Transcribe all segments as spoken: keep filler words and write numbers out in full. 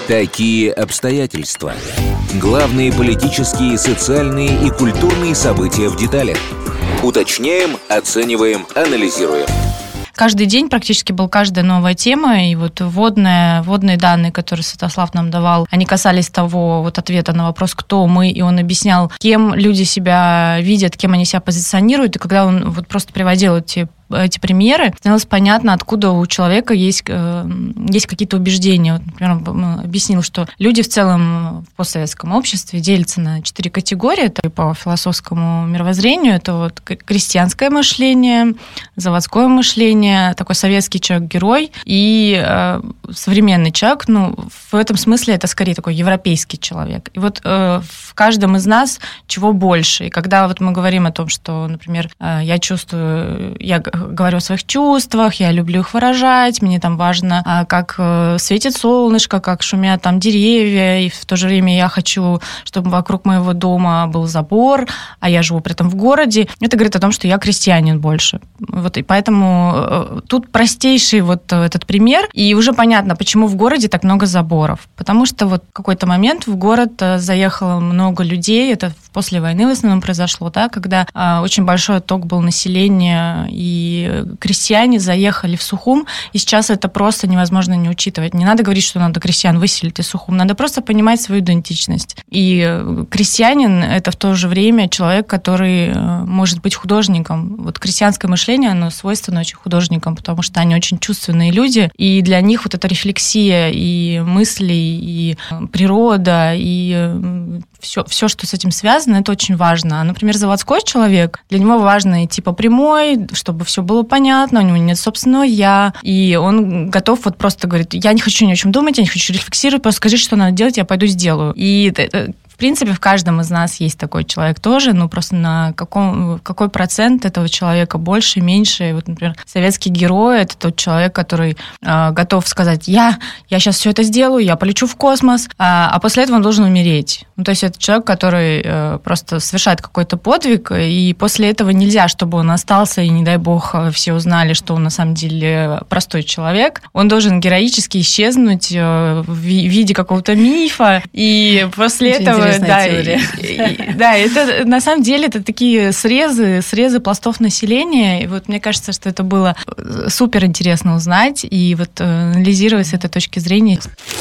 Такие обстоятельства. Главные политические, социальные и культурные события в деталях. Уточняем, оцениваем, анализируем. Каждый день практически была каждая новая тема, и вот вводные, вводные данные, которые Святослав нам давал, они касались того вот ответа на вопрос, кто мы, и он объяснял, кем люди себя видят, кем они себя позиционируют, и когда он вот просто приводил эти эти примеры, становилось понятно, откуда у человека есть, есть какие-то убеждения. Вот, например, он объяснил, что люди в целом в постсоветском обществе делятся на четыре категории. Это по философскому мировоззрению. Это вот крестьянское мышление, заводское мышление, такой советский человек-герой и э, современный человек. Ну, в этом смысле это скорее такой европейский человек. И вот э, в каждом из нас чего больше. И когда вот мы говорим о том, что, например, э, я чувствую, я говорю о своих чувствах, я люблю их выражать, мне там важно, как светит солнышко, как шумят там деревья, и в то же время я хочу, чтобы вокруг моего дома был забор, а я живу при этом в городе. Это говорит о том, что я крестьянин больше. Вот, и поэтому тут простейший вот этот пример, и уже понятно, почему в городе так много заборов. Потому что вот в какой-то момент в город заехало много людей, это после войны в основном произошло, да, когда очень большой отток был населения, и И крестьяне заехали в Сухум, и сейчас это просто невозможно не учитывать. Не надо говорить, что надо крестьян выселить из Сухума, надо просто понимать свою идентичность. И крестьянин – это в то же время человек, который может быть художником. Вот крестьянское мышление, оно свойственно очень художникам, потому что они очень чувственные люди, и для них вот эта рефлексия и мысли, и природа, и все, все, что с этим связано, это очень важно. А, например, заводской человек, для него важно идти по прямой, чтобы все было понятно, у него нет собственного «я», и он готов вот просто говорит, я не хочу ни о чем думать, я не хочу рефлексировать, просто скажи, что надо делать, я пойду сделаю. И это, в принципе, в каждом из нас есть такой человек тоже, ну просто на каком, какой процент этого человека больше, меньше. Вот, например, советский герой – это тот человек, который э, готов сказать, я, я сейчас все это сделаю, я полечу в космос, а, а после этого он должен умереть. Ну, то есть это человек, который э, просто совершает какой-то подвиг, и после этого нельзя, чтобы он остался, и, не дай бог, все узнали, что он на самом деле простой человек. Он должен героически исчезнуть э, в виде какого-то мифа, и после Очень этого... Да, и, и, да, это на самом деле это такие срезы, срезы пластов населения. И вот мне кажется, что это было супер интересно узнать и вот анализировать с этой точки зрения.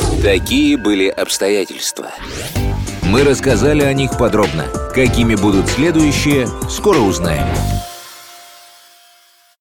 Такие были обстоятельства. Мы рассказали о них подробно. Какими будут следующие, скоро узнаем.